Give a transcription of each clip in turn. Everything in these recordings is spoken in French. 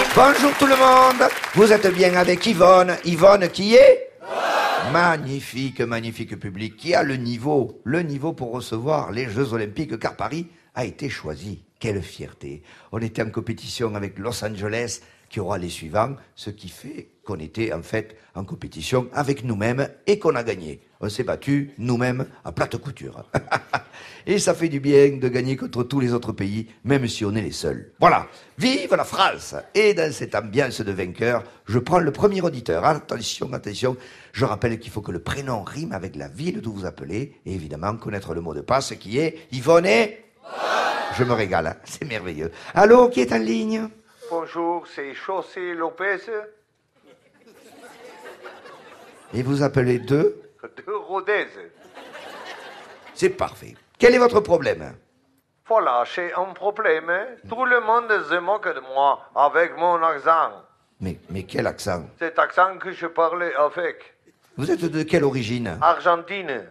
Bonjour tout le monde. Vous êtes bien avec Yvonne. Yvonne qui est magnifique, magnifique public qui a le niveau pour recevoir les Jeux Olympiques car Paris a été choisi. Quelle fierté. On était en compétition avec Los Angeles qui aura les suivants, ce qui fait qu'on était en fait en compétition avec nous-mêmes et qu'on a gagné. On s'est battu nous-mêmes à plate couture. Et ça fait du bien de gagner contre tous les autres pays, même si on est les seuls. Voilà, vive la France! Et dans cette ambiance de vainqueur, je prends le premier auditeur. Attention, attention, je rappelle qu'il faut que le prénom rime avec la ville d'où vous appelez, et évidemment connaître le mot de passe qui est Yvonne et... Je me régale, hein, c'est merveilleux. Allô, qui est en ligne? Bonjour, c'est José Lopez Et vous appelez de Rodez. C'est parfait. Quel est votre problème? Voilà, j'ai un problème. Tout le monde se moque de moi avec mon accent. Mais quel accent? Cet accent que je parlais avec. Vous êtes de quelle origine? Argentine.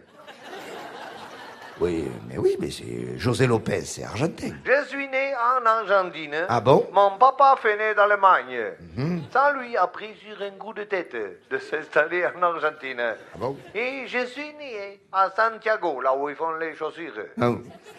Oui, mais c'est José Lopez, c'est argentin. Je suis né en Argentine. Ah bon? Mon papa fait né d'Allemagne. Ça lui a pris sur un coup de tête de s'installer en Argentine. Ah bon? Et je suis né à Santiago, là où ils font les chaussures. Ah.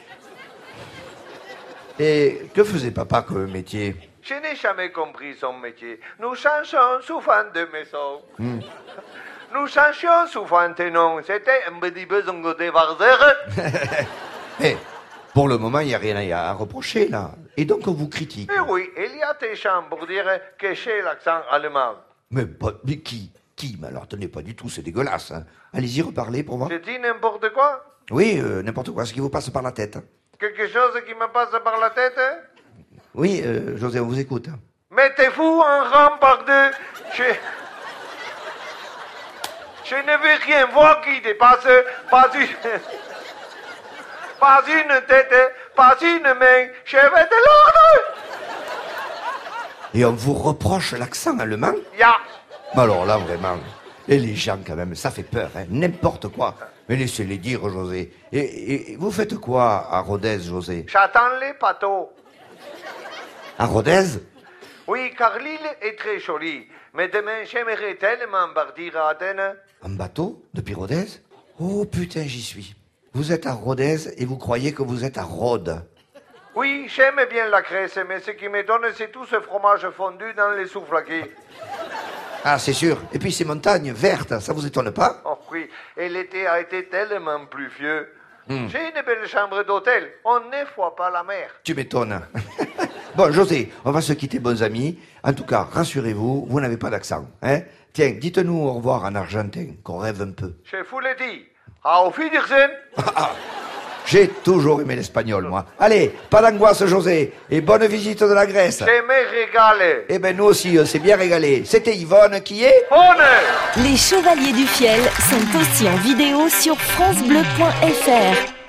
Et que faisait papa comme métier? Je n'ai jamais compris son métier. Nous changeons souvent de maison. Nous changeons souvent de nom. C'était un petit peu son côté farceur. Mais pour le moment, il n'y a rien à reprocher, là. Et donc, on vous critique. Et oui, il y a des gens pour dire que j'ai l'accent allemand. Mais qui? Mais alors, tenez, pas du tout, c'est dégueulasse. Hein. Allez-y, reparlez pour voir. Je dis n'importe quoi? Oui, n'importe quoi, ce qui vous passe par la tête. Quelque chose qui me passe par la tête? Oui, José, on vous écoute. Mettez-vous en rang par deux. Je ne veux rien voir qui dépasse, pas une tête, pas une main, je vais de l'ordre. Et on vous reproche l'accent allemand? Ya. Mais alors là, vraiment, et les gens quand même, ça fait peur, hein, n'importe quoi. Mais laissez-les dire, José. Et vous faites quoi à Rodez, José? J'attends les bateaux. À Rodez? Oui, car l'île est très jolie. Mais demain, j'aimerais tellement partir à Athènes. En bateau? Depuis Rodez? Oh putain, j'y suis. Vous êtes à Rodez et vous croyez que vous êtes à Rhodes. Oui, j'aime bien la Grèce, mais ce qui m'étonne, c'est tout ce fromage fondu dans les souvlaki. Ah, c'est sûr. Et puis ces montagnes vertes, ça vous étonne pas? Oh oui, et l'été a été tellement pluvieux. J'ai une belle chambre d'hôtel. On ne voit pas la mer. Tu m'étonnes. Bon, José, on va se quitter, bons amis. En tout cas, rassurez-vous, vous n'avez pas d'accent. Hein? Tiens, dites-nous au revoir en argentin, qu'on rêve un peu. Je vous l'ai dit. Auf Wiedersehen. J'ai toujours aimé l'espagnol, moi. Allez, pas d'angoisse, José. Et bonne visite de la Grèce. Je me régale. Eh ben, nous aussi, on s'est bien régalé. C'était Yvonne qui est... Honneur. Les Chevaliers du Fiel sont aussi en vidéo sur francebleu.fr.